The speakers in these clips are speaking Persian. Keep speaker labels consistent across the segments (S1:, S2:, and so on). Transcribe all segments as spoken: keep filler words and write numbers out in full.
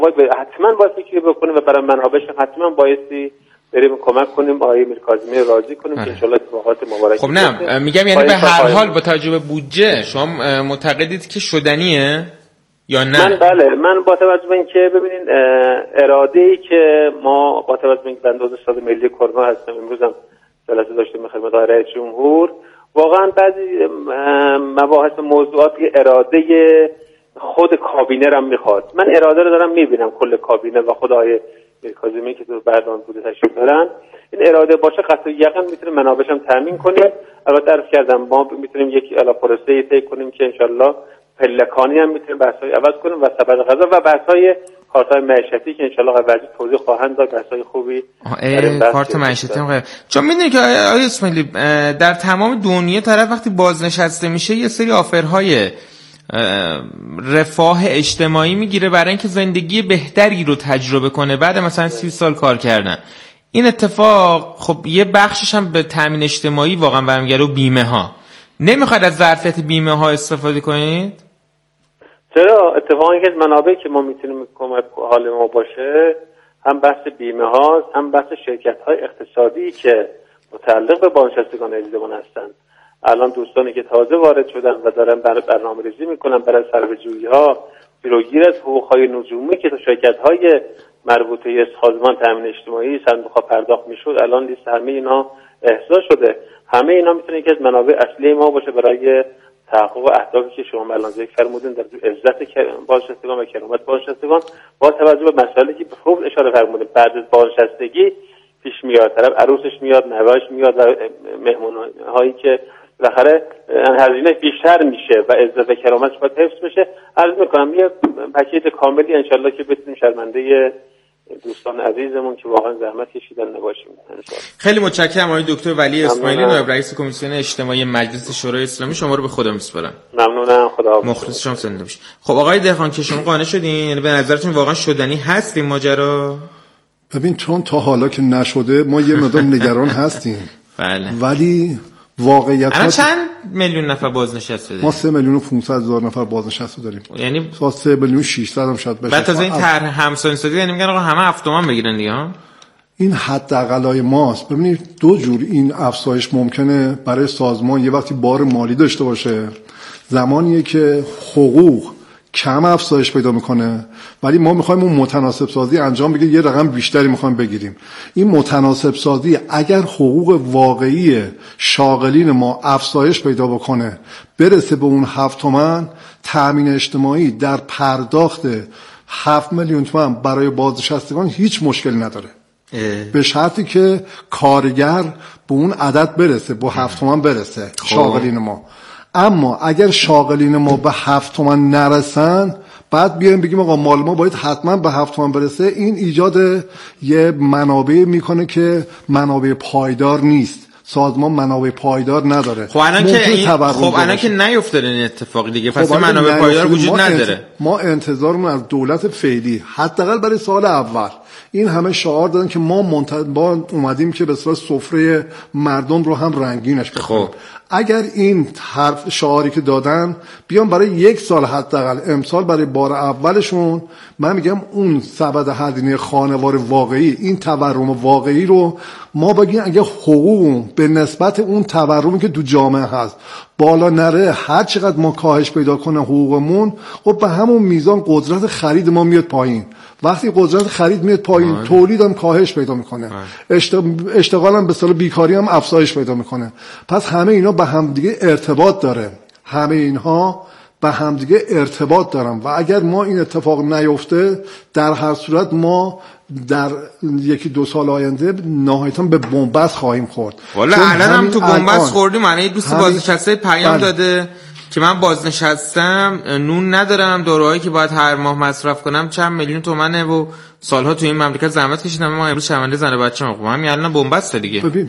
S1: باید حتما باید فکر بکنیم و برای منابعش حتما بایستی بریم کمک کنیم آقای میرکاظمی راضی کنیم که ان شاء الله اتفاقات مبارک.
S2: خب نه میگم یعنی به هر حال با توجه به بودجه شما معتقدید که شدنیه یا نه؟
S1: من بله من با توجه به اینکه ببینید اراده‌ای که ما با توجه به اینکه بنده عضو شورای ملی کرونا هستم، امروز هم جلسه داشتیم خدمت آقای رئیس جمهور، واقعا بعضی مباحث موضوعات که اراده خود کابینه رو میخواد. من اراده رو دارم میبینم کل کابینه و خود آقای میرکاظمی که تو برنامه بوده تشریف دارن، این اراده باشه قطع یقین میتونه منابعش هم تامین کنیم. البته عرض کردم ما میتونیم یک الا پروسه طی کنیم که انشالله پلکانی هم میتونیم بحث‌های عوض کنیم و سبد غذا و بحث‌های کارت‌های معیشتی که انشالله وزیر توضیح خواهند داد، بحث‌های خوبی
S2: کارت معیشتی هم. چون میدونید که آقای اسماعیلی در تمام دنیا طرف وقتی بازنشسته میشه یه سری آفرهای رفاه اجتماعی میگیره برای اینکه زندگی بهتری رو تجربه کنه بعد مثلا سی سال کار کردن. این اتفاق خب یه بخشش هم به تامین اجتماعی واقعا برمیگره و بیمه ها. نمیخواید از ظرفیت بیمه ها استفاده کنید؟
S1: چرا؟ اتفاقی که منابعی که ما میتونیم کمک حال ما باشه هم بحث بیمه هاست، هم بحث شرکت های اقتصادی که متعلق به بازنشستگان ایزدمان هستن. الان دوستانی که تازه وارد شدن و دارن برنامه ریزی میکنن برای صرفه‌جویی ها جلوگیری از حقوق‌های نجومی که تو شرکت‌های مربوطه به سازمان تامین اجتماعی صندوق‌ها پرداخت میشد، الان لیست همه اینا احضار شده. همه اینا میتونه یکی از منابع اصلی ما باشه برای تحقق اهدافی که شما الان ذکر فرمودین در عزت بازنشستگان و کرامت بازنشستگان، با توجه به مسائلی که به خوب اشاره فرمودین بعد از بازنشستگی پیش میاد، طرف عروسش میاد، نوه‌اش میاد و مهمون‌هایی که بالاخره هزینه بیشتر میشه و عزت و کرامتش باید حفظ بشه. عرض میکنم یه پکیج کاملی انشالله که بتونیم شرمنده دوستان عزیزمون که واقعا زحمت کشیدن نباشیم.
S2: خیلی متشکرم آقای دکتر ولی اسماعیلی نایب رئیس کمیسیون اجتماعی مجلس شورای اسلامی، شما رو به خدا میسپارم.
S1: ممنونم، خدا
S2: مخلص شما زنده باشید. خب آقای دهقان که شما قانع شدین، یعنی به نظرتون واقعا شدنی هست این ماجرا؟
S3: ببین چون تا حالا که نشده ما یه مقدار نگران هستیم.
S2: بله.
S3: ولی واقعیت
S2: الان چند میلیون نفر بازنشسته داریم؟
S3: ما سه میلیون و پانصد هزار نفر بازنشسته داریم.
S2: یعنی
S3: تا سه میلیون و ششصد هم شاید بشه.
S2: بعد از این طرح همسان‌سازی یعنی میگن آقا همه هفت تومن بگیرن دیگه ها.
S3: این حداقلای ماست. ببینید دو جور این افزایش ممکنه برای سازمان. یه وقتی بار مالی داشته باشه، زمانیه که حقوق کم افزایش پیدا میکنه ولی ما میخوایم اون متناسب سازی انجام بگیریم، یه رقم بیشتری میخوایم بگیریم. این متناسب سازی اگر حقوق واقعی شاغلین ما افزایش پیدا بکنه برسه به اون هفت تومن، تامین اجتماعی در پرداخت هفت میلیون تومن برای بازنشستگان هیچ مشکلی نداره اه. به شرطی که کارگر به اون عدد برسه، به هفت تومن برسه شاغلین ما. اما اگر شاغلین ما به هفت تومن نرسن بعد بیایم بگیم آقا مال ما باید حتما به هفت تومن برسه، این ایجاد یه منابع میکنه که منابع پایدار نیست. سازمان منابع پایدار نداره.
S2: خب الان که این خب الان که نیفتاده این اتفاقی دیگه، پس
S3: خب
S2: منابع پایدار وجود نداره.
S3: ما انتظارمون از دولت فعلی حداقل برای سال اول این همه شعار دادن که ما منتظر اومدیم که به صورت سفره مردم رو هم رنگینش بکنیم. خب اگر این حرف شعاری که دادن بیان برای یک سال حداقل امسال برای بار اولشون، من میگم اون سبد هزینه خانوار واقعی، این تورم واقعی رو ما بگیم اگه حقوق به نسبت اون تورمی که تو جامعه هست بالا نره، هر چقدر ما کاهش پیدا کنه حقوقمون، خب به همون میزان قدرت خرید ما میاد پایین. وقتی قدرت خرید میاد پایین آه. تولید هم کاهش پیدا میکنه، اشتغال هم به اصطلاح بیکاری هم افزایش پیدا میکنه. پس همه اینا به هم دیگه ارتباط داره، همه اینها به هم دیگه ارتباط دارن و اگر ما این اتفاق نیفته در هر صورت ما در یکی دو سال آینده نهایتاً به بنبست خواهیم خورد.
S2: والا الان هم تو بنبست خوردیم. معنی دوست بازنشسته پیام بله. داده که من بازنشستم، نون ندارم، داروهایی که باید هر ماه مصرف کنم چند میلیون تومنه و سالها تو این مملکت زحمت کشیدم، ما امروز شرمنده زن و بچه‌ام. خب همین الان بنبسته دیگه.
S3: ببین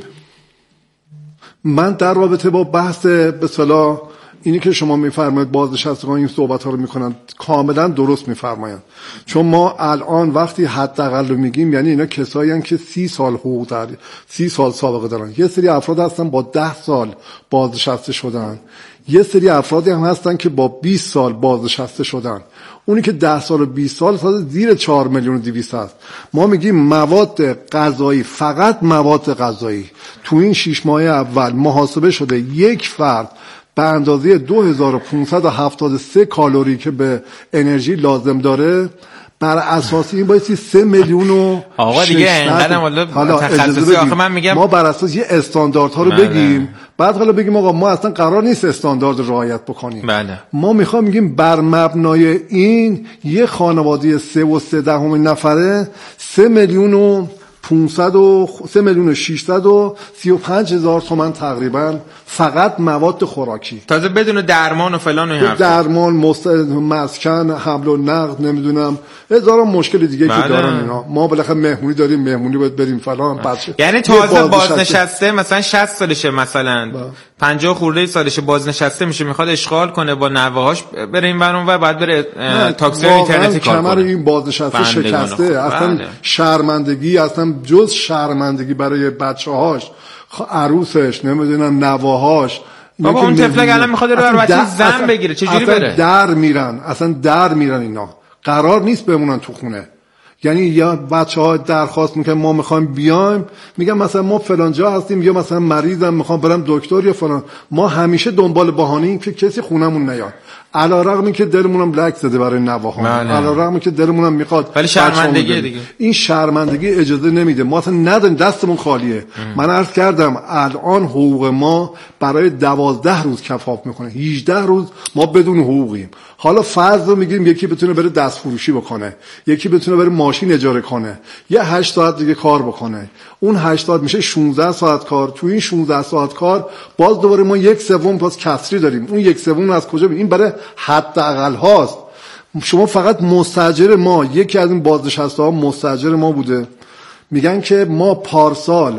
S3: من در رابطه با بحث به اصطلاح اینی که شما میفرمایید بازنشستگان این صحبت ها رو میکنن کاملا درست میفرمایند، چون ما الان وقتی حداقل رو میگیم یعنی اینا کسایی هستن که سی سال حقوق دارن، سی سال سابقه دارن. یه سری افراد هستن با ده سال بازنشسته شدن، یه سری افرادی هم هستن که با بیست سال بازنشسته شدن. اونی که ده سال و بیست سال سال زیر چهار میلیون و دویست هست. ما میگیم مواد غذایی، فقط مواد غذایی تو این شش ماه اول محاسبه شده یک فرد به اندازه دو هزار و پانصد و هفتاد و سه کالری که به انرژی لازم داره، بر اساس این بایستی سه میلیون و
S2: آقا دیگه اینقدر حالا تخصصی آخه من میگم
S3: ما بر اساس یه استانداردها رو بله. بگیم، بعد حالا بگیم آقا ما اصلا قرار نیست استاندارد رعایت بکنیم.
S2: بله.
S3: ما میخوام میگیم بر مبنای این یه خانواده سه و سه دهم نفره سه میلیون و پانصد و سه میلیون و ششصد و سی و پنج هزار تومان تقریبا فقط مواد خوراکی،
S2: تازه بدون درمان و فلان و این حرفا،
S3: درمان، مسکن، حمل و نقل، نمیدونم هزاران مشکل دیگه بله. که دارن اینا. ما بالاخره مهمونی داریم، مهمونی باید بریم فلان بچه،
S2: یعنی تازه بازنشسته مثلا شصت سالشه، مثلا پنجاه خورده سالشه بازنشسته میشه، میخواد اشغال کنه با نوه‌هاش بره این ور اون ور، بعد بره تاکسی اینترنتی کار کنه.
S3: کمر این بازنشسته شکسته، اصلا بله. شرمندگی، اصلا جز شرمندگی برای بچه‌هاش، عروسش، نمیدونم نواهاش.
S2: بابا اون طفلک الان میخواد رو بر بچه زن بگیره، چجوری بره؟
S3: در میرن، اصلا در میرن. اینا قرار نیست بمونن تو خونه. یعنی یا بچه‌ها درخواست میکنن ما میخوایم بیایم، میگن مثلا ما فلان جا هستیم، یا مثلا مریضم میخوام برم دکتر یا فلان. ما همیشه دنبال بهانه‌ایم که کسی خونمون نیاد، علیرغم اینکه دلمونم لک زده برای نواها، علیرغم اینکه دلمونم میخواد،
S2: ولی شرمندگی دیگه،
S3: این شرمندگی اجازه نمیده. ما اصلا نداریم، دستمون خالیه. ام. من عرض کردم الان حقوق ما برای دوازده روز کفاف میکنه، هجده روز ما بدون حقوقیم. حالا فرض رو میگیریم یکی بتونه بره دست فروشی بکنه، یکی بتونه بره ماشین اجاره کنه، یه هشت ساعت دیگه کار بکنه، اون هشت ساعت میشه شانزده ساعت کار. تو این شانزده ساعت کار باز دوباره ما یک سوم باز کسری داریم. اون یک سوم از کجا میاد؟ این برای حداقل هاست. شما فقط مستاجر ما، یکی از این بازنشسته ها مستاجر ما بوده، میگن که ما پارسال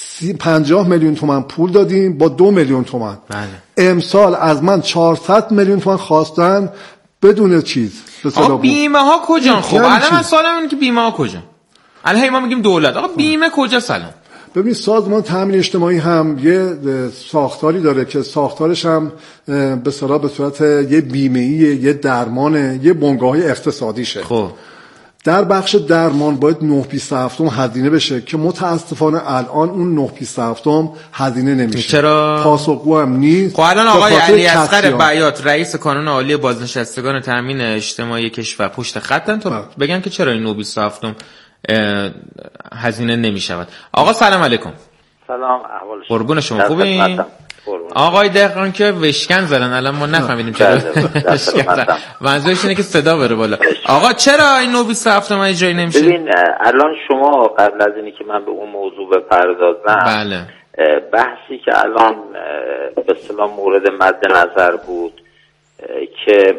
S3: پنجاه میلیون تومان پول دادیم با دو میلیون تومان.
S2: بله.
S3: امسال از من چهارصد میلیون تومان خواستن بدون چیز.
S2: آقا بیمه ها کجا؟ خب الان من سوالم اینه که بیمه ها کجا؟ الان ما میگیم دولت، آقا بیمه کجا سلام؟
S3: ببین سازمان تامین اجتماعی هم یه ساختاری داره که ساختارش هم به اصطلاح به صورت یه بیمه‌ای، یه درمانه، یه بنگاه اقتصادیشه.
S2: خب
S3: در بخش درمان باید نه بیست و هفت هزینه بشه که متاسفانه الان اون نه بیست و هفت هزینه نمیشه.
S2: چرا؟
S3: پاسخگو هم نیست.
S2: خب الان آقای علی اصغر بیات رئیس کانون عالی بازنشستگان تامین اجتماعی کشور پشت خطن تا بگن که چرا این نه بیست و هفت هزینه نمیشود. آقا سلام علیکم.
S4: سلام، احوال شما؟
S2: قربون شما، خوبین؟ آقای دهقان که وشکن زدن، الان ما نفهمیدیم چرا وشکن زدن. منظورش اینه که صدا بره بالا. آقا چرا این نه بیست و هفت ما اجرایی نمیشه؟
S4: ببین الان شما قبل از اینی که من به اون موضوع بپردازم،
S2: بله،
S4: بحثی که الان به اصطلاح مورد مد نظر بود که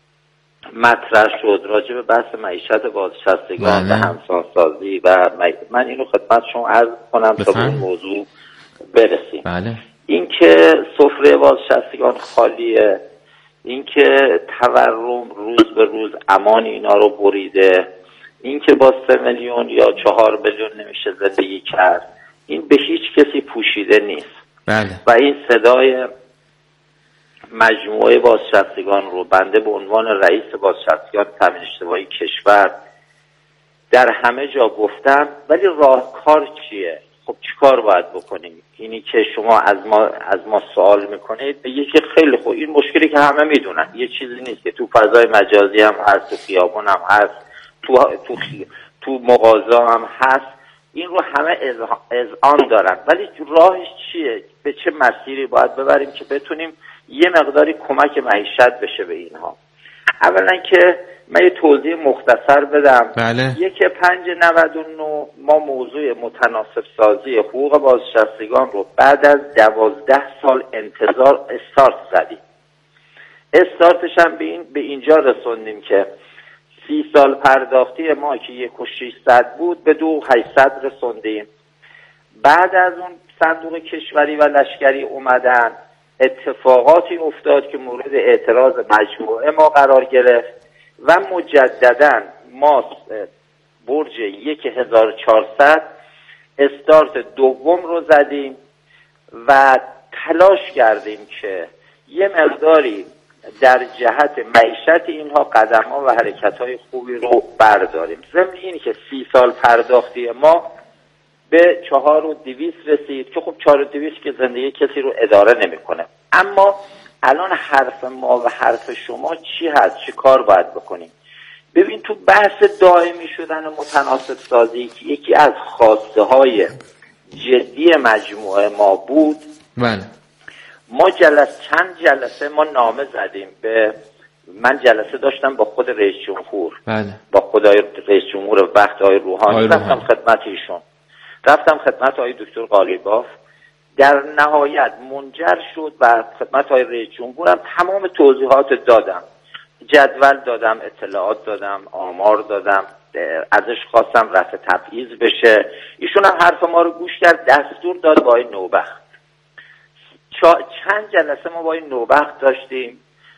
S4: مطرح شد راجع به بحث معیشت بازنشستگان و همسانسازی و من اینو خدمت شما عرض کنم تا به اون موضوع برسیم.
S2: بله.
S4: این که سفره بازنشستگان خالیه، این که تورم روز به روز امان اینا رو بریده، این که با سه میلیون یا چهار میلیون نمیشه زندگی کرد، این به هیچ کسی پوشیده نیست.
S2: بله.
S4: و این صدای مجموعه بازنشستگان رو بنده به عنوان رئیس بازنشستگان تامین اجتماعی کشور در همه جا گفتم. ولی راهکار چیه؟ خب چیکار باید بکنیم؟ اینی که شما از ما از ما سوال میکنید بگید که خیلی خوب، این مشکلی که همه میدونن، یه چیزی نیست که تو فضای مجازی هم هست، تو خیابون هم هست، تو تو خی... تو مغازه هم هست، این رو همه اذعان دارن. ولی راهش چیه؟ به چه مسیری باید ببریم که بتونیم یه مقداری کمک معیشت بشه به اینها؟ اولا که من یه توضیح مختصر بدم.
S2: بله.
S4: یک پنج نود و نه ما موضوع متناسب سازی حقوق بازنشستگان رو بعد از دوازده سال انتظار استارت زدیم. استارتش هم به, این به اینجا رسوندیم که سی سال پرداختی ما که یک و ششصد بود به دو و هشتصد رسوندیم. بعد از اون صندوق کشوری و لشکری اومدن، اتفاقاتی افتاد که مورد اعتراض مجموعه ما قرار گرفت و مجددا ما برج یک هزار و چهارصد استارت دوم رو زدیم و تلاش کردیم که یه مقداری در جهت معیشت اینها قدم ها و حرکت های خوبی رو برداریم. ضمن اینی که سی سال پرداختی ما به چهار و دویست رسید که خب چهار و دویست که زندگی کسی رو اداره نمیکنه. اما الان حرف ما و حرف شما چی هست؟ چی کار باید بکنیم؟ ببین تو بحث دائمی شدن متناسب سازی که یکی از خواسته های جدی مجموعه ما بود،
S2: بله
S4: ما جلسه چند جلسه ما نامه زدیم به، من جلسه داشتم با خود رئیس جمهور،
S2: بله
S4: با خدای رئیس جمهور وقت آقای روحانی، رفتم خدمت ایشون، رفتم خدمت آقای دکتر قالیباف، در نهایت منجر شد و خدمت آقای رئیس جمهورم تمام توضیحات دادم، جدول دادم، اطلاعات دادم، آمار دادم، ازش خواستم رفع تبعیض بشه. ایشون هم حرف ما رو گوش کرد، دستور داد با آقای نوبخت. چند جلسه ما با این نوبخت داشتیم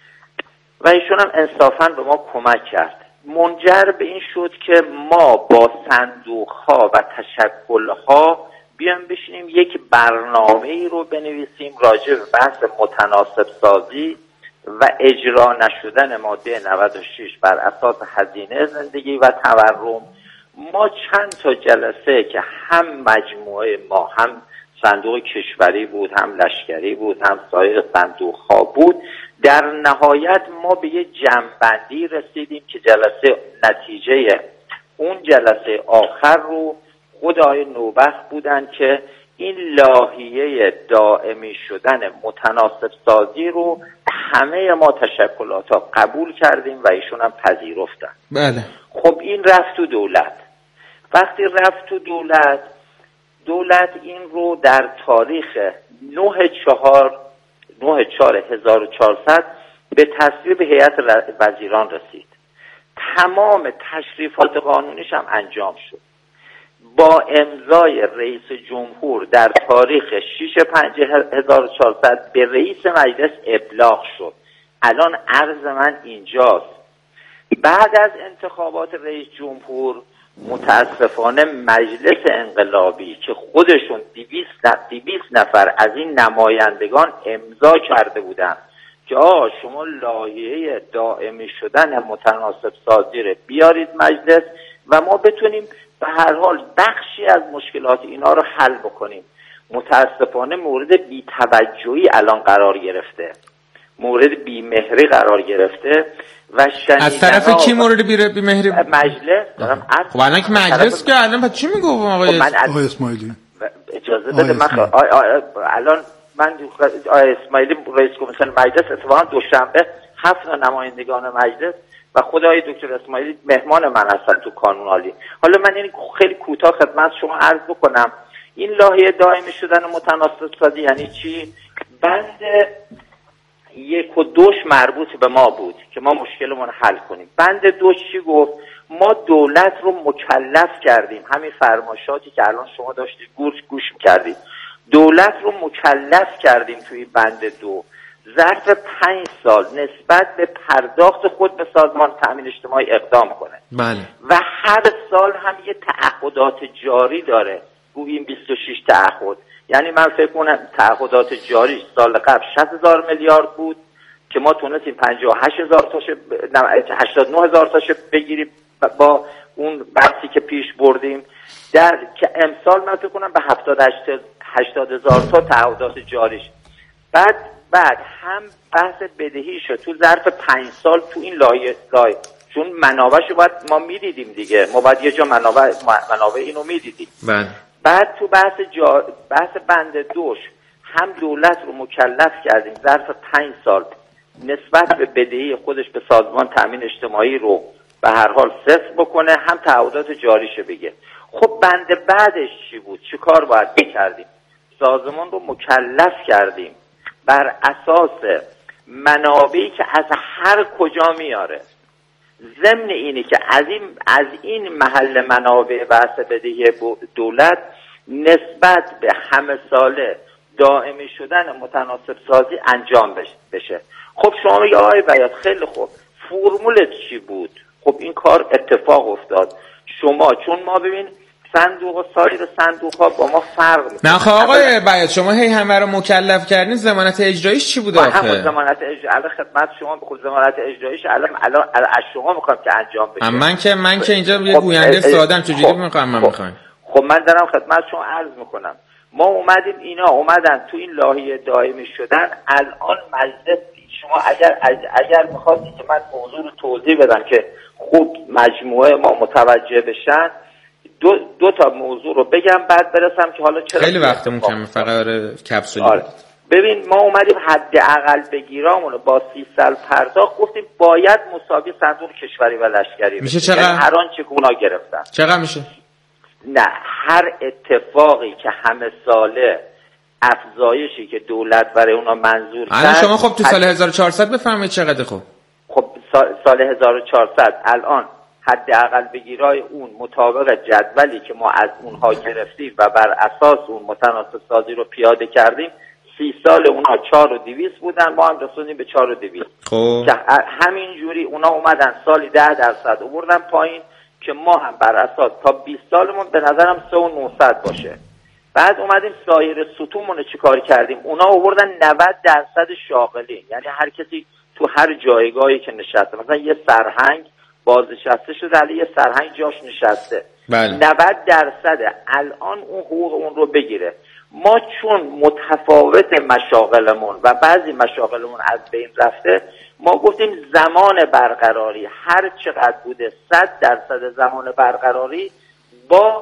S4: و ایشون هم انصافاً به ما کمک کرد. منجر به این شد که ما با صندوق ها و تشکل ها بیام بشینیم یک برنامه ای رو بنویسیم راجع به بحث متناسب سازی و اجرا نشدن ماده نود و شش بر اساس هزینه زندگی و تورم. ما چند تا جلسه که هم مجموعه ما، هم صندوق کشوری بود، هم لشکری بود، هم سایر صندوق ها بود، در نهایت ما به یه جمع‌بندی رسیدیم که جلسه نتیجه اون جلسه آخر رو خود آقای نوبخت بودن که این لاهیه دائمی شدن متناسب سازی رو همه ما تشکلات ها قبول کردیم و ایشون هم پذیرفتن.
S2: بله.
S4: خب این رفت تو دولت. وقتی رفت تو دولت، دولت این رو در تاریخ نه چهار هزار و چهارصد به تصویب هیئت وزیران رسید. تمام تشریفات قانونیش هم انجام شد. با امضای رئیس جمهور در تاریخ شش پنج هزار و چهارصد به رئیس مجلس ابلاغ شد. الان عرض من اینجاست. بعد از انتخابات رئیس جمهور متاسفانه مجلس انقلابی که خودشون دویست نفر از این نمایندگان امضا کرده بودند که آه شما لایحه دائمی شدن متناسب سازی رو بیارید مجلس و ما بتونیم به هر حال بخشی از مشکلات اینا رو حل بکنیم. متاسفانه مورد بی‌توجهی الان قرار گرفته، مورد بی‌مهری قرار گرفته و
S2: از طرف کی مورد بی‌مهری؟
S4: مجلس. دارم از
S2: خب الان که مجلس که الان پس چی میگم آقای
S3: آقای اسماعیلی؟
S4: اجازه بده من الان من آقای اسماعیلی رئیس کمیسیون مجلس اتفاقا دوشنبه هفت نمایندگان مجلس و خدای دکتر اسماعیلی مهمان من هستن تو کانون عالی. حالا من این خیلی کوتاه خدمت شما عرض بکنم این لایحه دائمی شدن متناسب سازی یعنی چی؟ بند یک و دوش مربوط به ما بود که ما مشکلمون حل کنیم. بند دوش چی گفت؟ ما دولت رو مکلف کردیم، همین فرمایشاتی که الان شما داشتید گوش گوش کردید، دولت رو مکلف کردیم توی بند دو ظرف پنج سال نسبت به پرداخت خود به سازمان تأمین اجتماعی اقدام کنه.
S2: بله.
S4: و هر سال هم یه تعهدات جاری داره، گوییم بیست و شش تعهد. یعنی من فکر کنم تعهدات جاری سال قبل شصت هزار میلیارد بود که ما تونستیم پنجاه و هشت هزار تاش هشتاد و نه هزار تاش بگیریم با اون بحثی که پیش بردیم، در که امسال من فکر کنم به هفتاد هشتاد هزار تا تعهدات جاریش. بعد بعد هم بحث بدهی شد تو ظرف پنج سال تو این لایه لایه چون منابعشو باید ما میدیدیم دیگه، ما باید یه جا منابع منابع اینو میدیدیم.
S2: بله.
S4: بعد تو بحث جا... بحث بند دوش هم دولت رو مکلف کردیم ظرف پنج سال نسبت به بدهی خودش به سازمان تأمین اجتماعی رو به هر حال صفر بکنه، هم تعهدات جاریشه بگه. خب بند بعدش چی بود؟ چی کار باید بکردیم؟ سازمان رو مکلف کردیم بر اساس منابعی که از هر کجا میاره، ضمن اینی که از این از این محل منابع بحث بدهی دولت نسبت به همه ساله دائمی شدن متناسب سازی انجام بشه. خب شما میگه آقای بیات خیلی خوب، فرمولت چی بود؟ خب این کار اتفاق افتاد. شما چون ما ببین صندوق و سایر صندوق ها با ما فرق میکنه.
S2: نه خب آقای بیات شما هی همه رو مکلف کردین، ضمانت اجراییش چی بوده آخه؟
S4: همون ضمانت اجرایی الان خدمت شما به خود ضمانت اجراییش الان الان از شما میخوام که انجام بشه.
S2: من که من که اینجا یه گوینده ساده‌ام، چجوری میخوام من میخوام؟
S4: خب من دارم خدمت شما عرض میکنم، ما اومدیم اینا اومدن تو این لایحه دائمی شدن. الان مجلس شما اگر اگر میخواستید که من موضوع رو توضیح بدم که خوب مجموعه ما متوجه بشن، دو, دو تا موضوع رو بگم بعد برسم که حالا چرا
S2: خیلی وقتمون کمه فقط کپسولی.
S4: آره. ببین ما اومدیم حداقل بگیرامون رو با سی سال پرداخت گفتیم باید مساوی صندوق کشوری و لشکری
S2: میشه. چقدر؟
S4: یعنی هر آنچه که اونا گرفتن.
S2: چقدر میشه؟
S4: نه هر اتفاقی که همه ساله افزایشی که دولت برای اونا منظور کرد.
S2: شما خب تو سال هزار و چهارصد بفرمایید چقدر؟ خب
S4: خب سال, سال هزار و چهارصد الان حداقل بگیرای اون مطابق جدولی که ما از اونها گرفتیم و بر اساس اون متناسب سازی رو پیاده کردیم، سی سال اونها چهار و دویست بودن، ما هم رسوندیم به چهار و دویست.
S2: خب
S4: که همین جوری اونا اومدن سالی ده درصد آوردن پایین که ما هم بر اساس تا بیست سالمون به نظرم سه و نهصد باشه. بعد اومدیم سایر ستونمون رو چیکار کردیم؟ اونا آوردن نود درصد شاغلی، یعنی هر کسی تو هر جایگاهی که نشسته، مثلا یه سرهنگ بازنشسته شده علی یه سرهنگ جاش نشسته،
S2: بله.
S4: نود درصد الان اون حقوق اون رو بگیره. ما چون متفاوت مشاغلمون و بعضی مشاغلمون از بین رفته، ما گفتیم زمان برقراری هر چقدر بوده صد درصد زمان برقراری با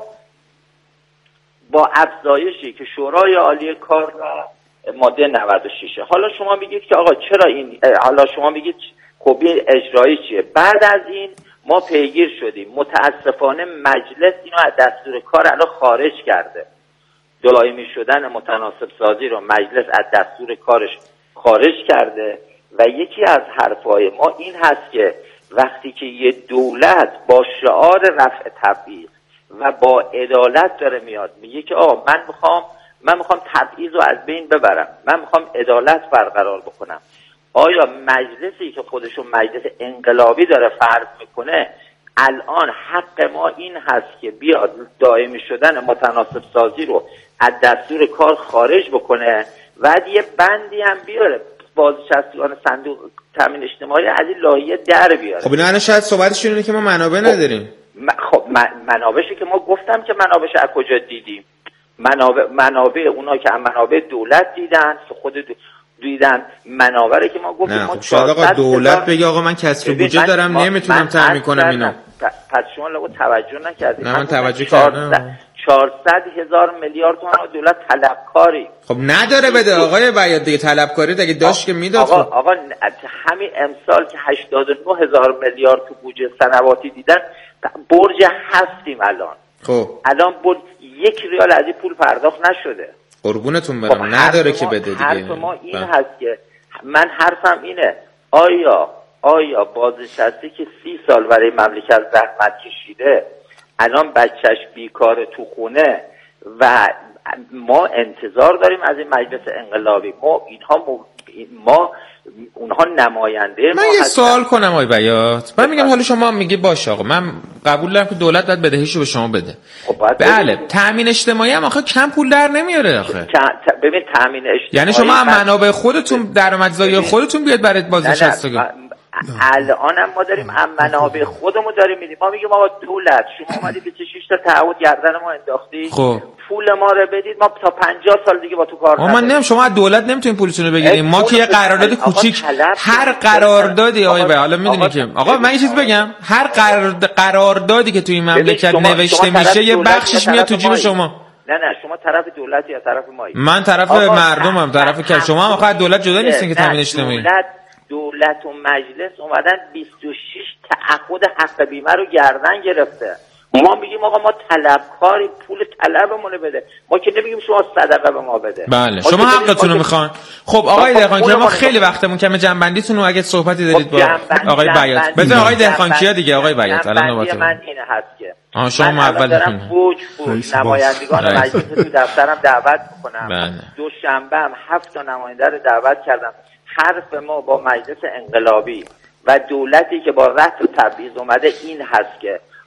S4: با افزایشی که شورای عالی کار را ماده نود و شش. حالا شما میگید که آقا چرا این، حالا شما میگید خب این اجرایی چیه؟ بعد از این ما پیگیر شدیم، متاسفانه مجلس اینو از دستور کار الان خارج کرده. دائمی شدن متناسب سازی رو مجلس از دستور کارش خارج کرده و یکی از حرفای ما این هست که وقتی که یه دولت با شعار رفع تبعیض و با عدالت داره میاد میگه که آقا من میخوام من میخوام تبعیض رو از بین ببرم، من میخوام عدالت برقرار بکنم، آیا مجلسی که خودشو مجلس انقلابی داره فرض میکنه الان حق ما این هست که بیاد دائمی شدن متناسب سازی رو از دستور کار خارج بکنه و یه بندی هم بیاره بازنشستگان صندوق تامین اجتماعی از این لایحه در بیاره؟
S2: خب اینا الان شاید صحبتش اینه که ما منابع خب نداریم.
S4: خب منابعی که ما گفتم که منابعش از کجا دیدیم؟ منابع منابع اونا که منابع دولت دیدن، خود دو دیدن منابعی که ما گفتیم.
S2: نه خب شاید آقا دولت بگه آقا من کسر بودجه دارم نمیتونم تامین کنم اینا.
S4: پس شما لگو توجه نکردید.
S2: نه من توجه کردم.
S4: چهارصد هزار میلیارد تومان دولت طلبکاری.
S2: خب نداره بده آقای بیات دیگه، طلبکاری دیگه داشت که میداد.
S4: آقا خب. آقا همین امسال که هشتاد و نه هزار میلیارد تو بودجه صنواتی دیدن، برج هستیم الان.
S2: خب
S4: الان برج یک ریال از این پول پرداخت نشده.
S2: قربونتون برم. خب نداره که بده دیگه.
S4: حرف ما این با. هست که من حرفم اینه، آیا آیا بازنشسته که سی سال برای مملکت زحمت کشیده الان بچهش بیکار تو خونه و ما انتظار داریم از این مجلس انقلابی ما اینها م... ما اونها نماینده
S2: من
S4: ما
S2: یه سوال کنم آقای بیات. من میگم حالا شما میگی باشه آقا من قبول دارم که دولت باید بدهیشو به شما بده.
S4: خب
S2: بله تامین اجتماعی هم آخه کم پول در نمیاره آخه.
S4: ببین تامین اجتماعی
S2: یعنی شما هم منابع خودتون درآمدزایی خودتون بیاد برای بازنشستگان.
S4: الان هم ما داریم منابع خودمون داریم میدیم. ما میگیم آقا دولت شما اومدی بیست و شش تا تعهد گردن ما انداختی،
S2: خب
S4: پول ما رو بدید ما تا پنجاه سال دیگه با تو کار
S2: نداریم. من نمیدونم شما از دولت نمیتونین پولتون رو بگیریم. ما که یه قرارداد کوچیک هر قراردادی آقا به حالا میدونی که آقا من یه چیز بگم، هر قراردادی که توی این مملکت نوشته میشه یه بخشش میاد تو جیب شما.
S4: نه نه شما طرف دولتی یا طرف مایی؟
S2: من طرف مردمم، طرف که شما هم آخه دولت جدا نیستین که تامین اجتماعی.
S4: دولت دولت و مجلس اومدن بیست و شش تعهد حق بیمه رو گردن گرفته. ما میگیم آقا ما طلبکاری پول طلبمون بده، ما که نمیگیم شما صدقه به ما بده.
S2: بله شما حقتون رو میخوان. خب آقای دهقانکیا ما خیلی وقتمون کمه، جنبندیتون رو اگه صحبتی دارید با آقای بیات بزن. آقای دهقانکیا دیگه آقای بیات الان نوبت
S4: من اینه هست که
S2: آها شما اول
S4: دارم فوج فوج نمایندگان مجلس تو دفترم دعوت میکنم. دوشنبه هم هفت تا نماینده رو دعوت کردم. حرف ما با مجلس انقلابی و دولتی که با رفع تبعیض اومده این هست که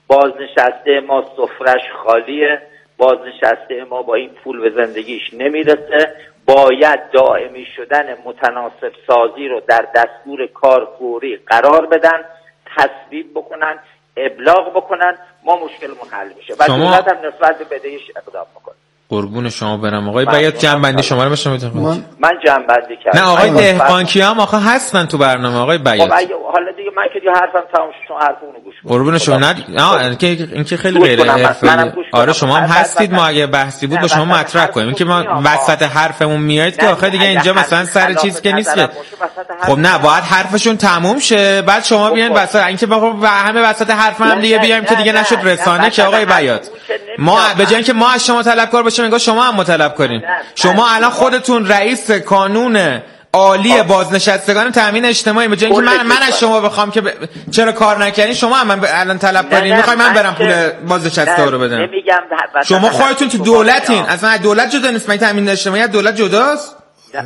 S4: بازنشسته ما سفرش خالیه، بازنشسته ما با این پول به زندگیش نمیرسه. باید دائمی شدن متناسب سازی رو در دستور کار فوری قرار بدن، تصویب بکنن، ابلاغ بکنن، ما مشکلمون حل میشه و دولت هم نسبت به بدهیش اقدام بکنه.
S2: قربون شما برم آقای بیات. جنبندی شما رو بشم میتونم
S4: من, من جنبندی کردم.
S2: نه آقای دهقانکی هم آخه هستن تو برنامه آقای بیات.
S4: حالا دیگه من که دیگه حرفم تموم شد، شما حرف اونو گوش کنید.
S2: قربون شما. نه اینکه اینکه خیلی غیر حرفه‌ای. آره شما هم هستید، ما اگه بحثی بود با شما مطرح کنیم. اینکه ما وسط حرفمون میایید که آخه دیگه اینجا مثلا سر چیز که نیست که. خب نه باید حرفشون تموم شه بعد شما بیاین وسط اینکه با همه وسط حرف هم دیگه بیایم که دیگه نشد رسانه که آقای بیات. ما به جای اینکه ما از شما طلبکار باشیم انگار شما هم مطلب کنین. شما الان خودتون رئیس کانون عالی بازنشستگان تامین اجتماعی، به جای اینکه من من از شما بخوام که ب... چرا کار نکنین شما هم من ب... الان طلب کنین میخوای من برم پول بازنشسته رو بدم.
S4: نمیگم
S2: شما خودتون تو دولتین، اصلا دولت جدا نیست. من تامین اجتماعی دولت جداست.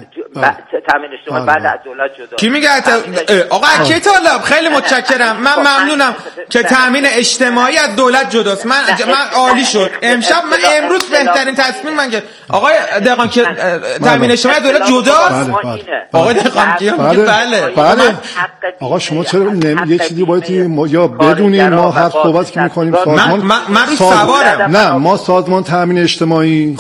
S4: تامین اجتماعی بعد از دولت جدا.
S2: کی میگه آقا کی طالب؟ خیلی متشکرم، من ممنونم که تامین اجتماعی از دولت جداست. من من عالی شد امشب. من امروز بهترین تصمیم من که آقای دقیقاً که تامین اجتماعی از دولت جداست. آقای دقیقاً که بله
S3: بله. آقا شما چرا یه چیزی باید یا بدونیم ما هر صحبت که می‌کنیم سازمان
S2: من من سوارم.
S3: نه ما سازمان تامین اجتماعی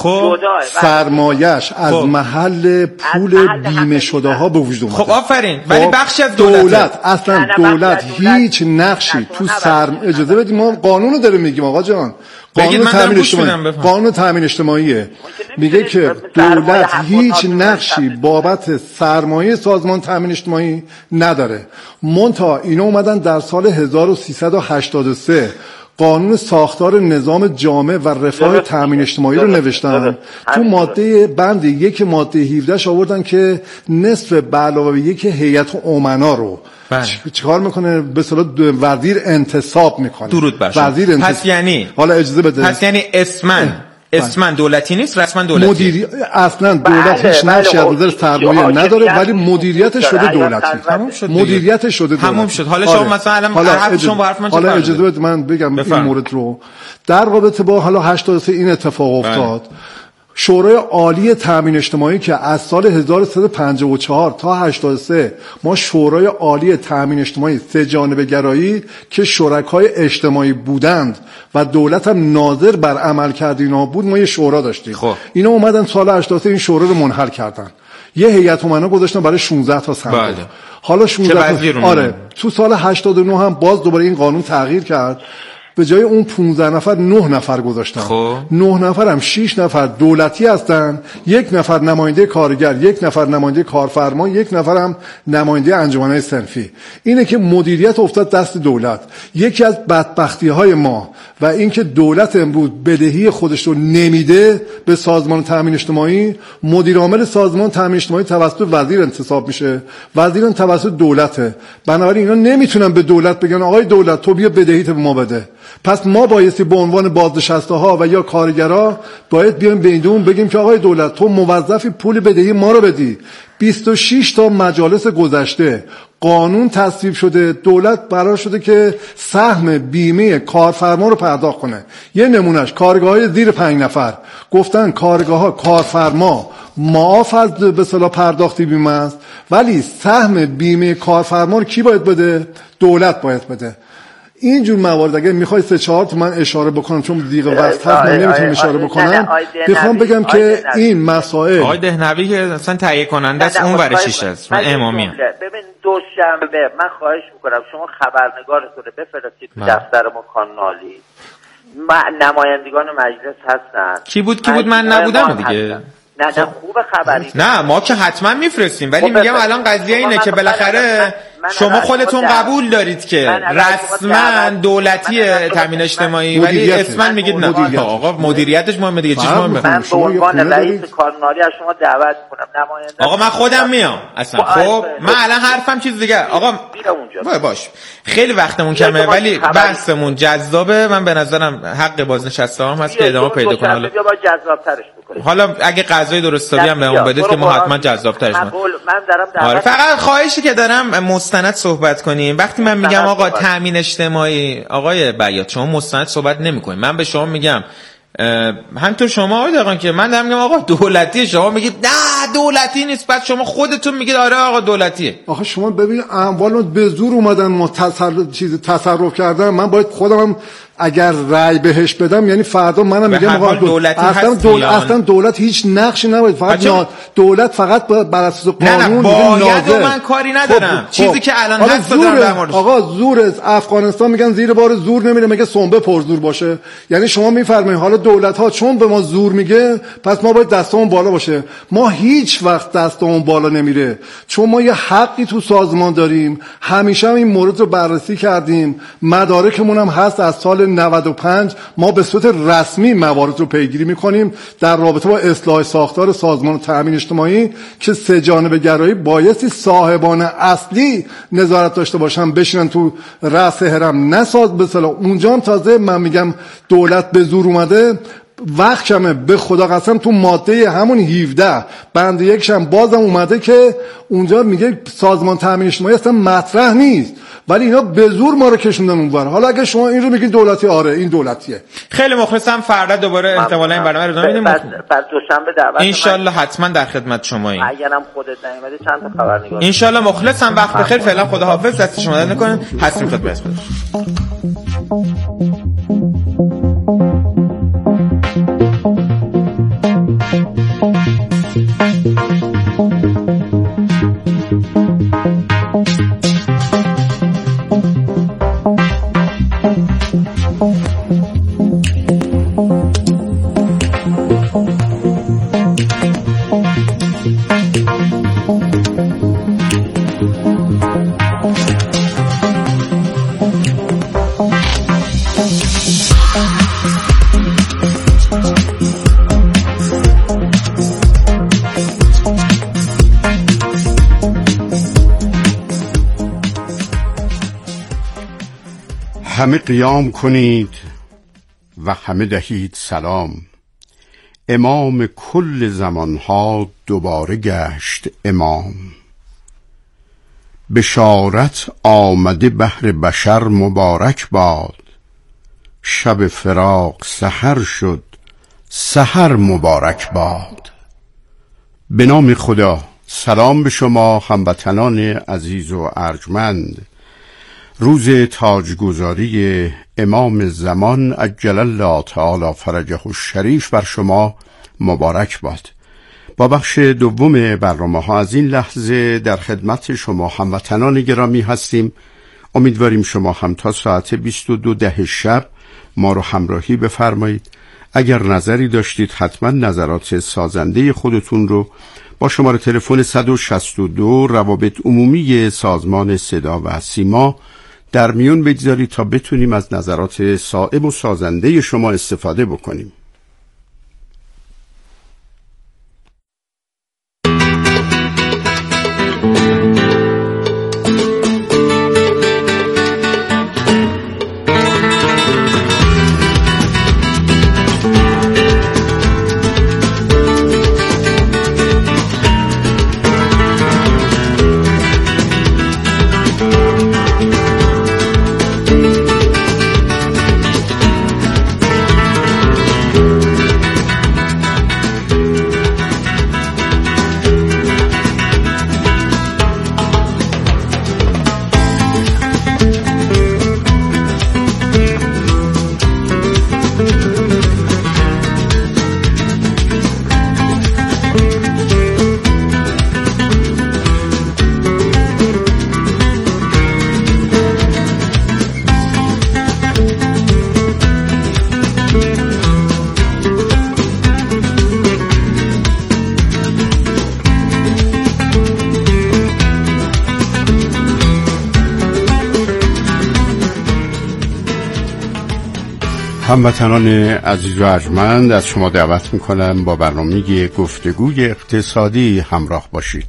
S3: سرمایه‌اش از محل پول بیمه شده ها به وجود اومده.
S2: خب آفرین، ولی بخشی از دولت,
S3: دولت اصلا دولت هیچ نقشی تو سرم اجازه بدید ما قانونو داریم میگیم آقا جان. قانون تامین اجتماعی قانون تامین اجتماعیه میگه که دولت هیچ نقشی بابت سرمایه سازمان تامین اجتماعی نداره. منتها اینا اومدن در سال هزار و سیصد و هشتاد و سه قانون ساختار نظام جامع و رفاه تامین اجتماعی رو نوشتن. تو ماده بند یک ماده هفده آوردن که نصف به علاوه یک هیئت امنا رو چیکار میکنه؟ به اصطلاح وزیر انتصاب میکنه.
S2: درود بر شما.
S3: وزیر انتصاب.
S2: پس یعنی
S3: حالا اجازه بده.
S2: پس یعنی اسمن اسمن دولتی نیست، رسما دولتی.
S3: مدیری اصلا دولت هیچ نقشی از نظر سرمایه نداره ولی مدیریت شده دولتی.
S2: تمام شد.
S3: مدیریت شده دولتی.
S2: تمام شد. حالا شما مثلا الان حرف شما با حرف من چه
S3: حالا اجازه بده من بگم این مورد رو. در رابطه با حالا هشتاد و سه این اتفاق افتاد. شورای عالی تامین اجتماعی که از سال هزار و سیصد و پنجاه و چهار تا هشتاد و سه ما شورای عالی تامین اجتماعی سه جانبه گرایی که شرکای اجتماعی بودند و دولت هم ناظر بر عملکرد اینا بود، ما یه شورا داشتیم.
S2: خب.
S3: اینا اومدن سال هشتاد و سه این شورا رو منحل کردن. یه هیئت امنا گذاشتن برای شانزده تا صندوق.
S2: بله.
S3: حالا شانزده تا آره تو سال هشتاد و نه هم باز دوباره این قانون تغییر کرد. به جای اون پانزده نفر نه نفر گذاشتن.
S2: خب.
S3: نه نفر هم شش نفر دولتی هستن، یک نفر نماینده کارگر، یک نفر نماینده کارفرما، یک نفر هم نماینده انجمن‌های صنفی. اینه که مدیریت افتاد دست دولت. یکی از بدبختی‌های ما و اینکه دولت امروز بدهی خودش رو نمیده به سازمان تامین اجتماعی، مدیر عامل سازمان تامین اجتماعی توسط وزیر انتصاب میشه، وزیر توسط دولته. بنابراین اینا نمیتونن به دولت بگن آقای دولت تو بیا بدهیت به ما بده. پس ما بایستی به عنوان بازنشسته ها و یا کارگرا باید بیایم بیندون بگیم که آقای دولت تو موظفی پول بدهی ما رو بدی. بیست و شش تا مجالس گذشته قانون تصویب شده، دولت قرار شده که سهم بیمه کارفرما رو پرداخت کنه. یه نمونهش کارگاه‌های زیر پنج نفر گفتن کارگاه‌ها کارفرما معاف از به اصطلاح پرداختی بیمه است، ولی سهم بیمه کارفرما رو کی باید بده؟ دولت باید بده. اینجور موارد اگه میخوای سه چهار تا من اشاره بکنم چون دیگه وقت هست من نمیتونم اشاره بکنم. میخوام بگم که این مسائل
S2: آقای دهنوی که اصلا تهیه کننده است اون ورشیش است. من امامی ام.
S4: ببین دوشنبه من خواهش میکنم شما خبرنگارتون رو بفرستید تو دفتر ما کانالی. نمایندگان مجلس هستن.
S2: کی بود کی بود من نبودم دیگه.
S4: نه نه خوب خبری
S2: نه ما که حتما میفرستیم ولی میگم الان قضیه اینه که بالاخره شما خودتون قبول دارید که رسما دولتی تامین اجتماعی ولی اسمن میگید نه آقا مدیریتش مهمه دیگه. چیش مهمه؟
S4: من به عنوان رئیس کارناری از شما دعوت کنم نماینده
S2: آقا من خودم میام اصلا. خب من الان حرفم چیز دیگه آقا باش خیلی وقتمون کمه ولی بحثمون جذابه. من به نظرم حق بازنشسته هم هست که ادامه پیدا کنه. حالا حالا اگه قضای درست حسابی هم بهمون بدید که ما حتما جذاب‌ترش کنیم.
S4: من دارم
S2: آره فقط خواهشی که دارم مستند صحبت کنیم. وقتی من میگم آقا تامین اجتماعی، آقای بیات شما مستند صحبت نمی‌کنید، من به شما میگم همینطور شما آقای دقیقاً که من دارم میگم آقا دولتی، شما میگید نه دولتی نیست، بعد شما خودتون میگید آره آقا دولتیه.
S3: آخه شما ببین اموال به زور اومدن متصرف چیز تصرف کردن، من باید خودم اگر رأی بهش بدم یعنی فردا منم میگم آقا دولت اصلا دولت اصلا دولت هیچ نقشی نباید، فقط نا... دولت فقط بر اساس قانون
S2: باید و من کاری ندارم. خب. چیزی خب. که الان حرف زدم در موردش
S3: آقا زور از افغانستان میگن زیر بار زور نمیره، مگه سنبه پر زور باشه؟ یعنی شما میفرمایید حالا دولت ها چون به ما زور میگه پس ما باید دستمون بالا باشه. ما هیچ وقت دستمون بالا نمیره، چون ما یه حقی تو سازمان داریم، همیشه هم این مورد رو بررسی کردیم، مدارکمون هم هست از سال نود و پنج ما به صورت رسمی موارد رو پیگیری میکنیم در رابطه با اصلاح ساختار سازمان تامین اجتماعی که سه جانبه گرایی بایستی صاحبان اصلی نظارت داشته باشن، بشینن تو رأس هرم نساز به اصطلاح. اونجا هم تازه من میگم دولت به زور اومده، وقت کمه به خدا قسم تو ماده همون هفده بند یکش هم بازم اومده که اونجا میگه سازمان تامین اجتماعی اصلا مطرح نیست، ولی اینا به زور ما رو کشوندن اونور. حالا اگه شما این رو میگید دولتی، آره این دولتیه.
S2: خیلی مخلصم. فردا دوباره احتمالاً این برنامه رو ادامه میدیم.
S4: بعد بعد دوشنبه دعوت
S2: ان شاء الله حتما در خدمت شماییم.
S4: اگرم خودت نمیاد چند تا خبر نگار
S2: ان شاء الله. مخلصم. وقت بخیر. فعلا خداحافظ. دست شما درد نکنه. هستیم تا بس.
S5: همه قیام کنید و همه دهید سلام. امام کل زمانها دوباره گشت امام. بشارت آمده بهر بشر مبارک باد. شب فراق سحر شد سحر مبارک باد. به نام خدا. سلام به شما هموطنان عزیز و ارجمند. روز تاجگذاری امام زمان عجل الله تعالی فرجه الشریف بر شما مبارک باد. با بخش دوم برنامه ها از این لحظه در خدمت شما هموطنان گرامی هستیم. امیدواریم شما هم تا ساعت بیست و دو ده شب ما رو همراهی بفرمایید. اگر نظری داشتید حتما نظرات سازنده خودتون رو با شماره تلفن صد و شصت و دو روابط عمومی سازمان صدا و سیما در میون بگذارید تا بتونیم از نظرات صائب و سازنده شما استفاده بکنیم. هموطنان عزیز و ارجمند از شما دعوت میکنم با برنامه گفتگوی اقتصادی همراه باشید.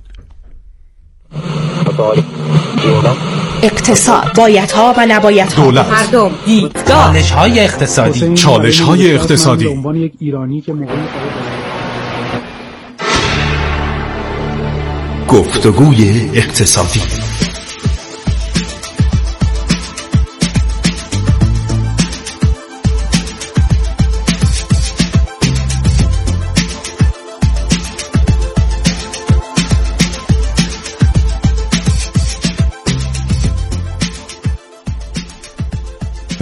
S6: اقتصاد، بایدها و نبایدها،
S7: دولت،
S6: مردم، دیدگاه،
S7: چالش‌های اقتصادی، چالش‌های اقتصادی.
S8: به عنوان یک ایرانی که موقعی
S7: گفتگوی اقتصادی.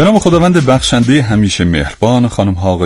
S8: به نام خداوند بخشنده همیشه مهربان، خانم ها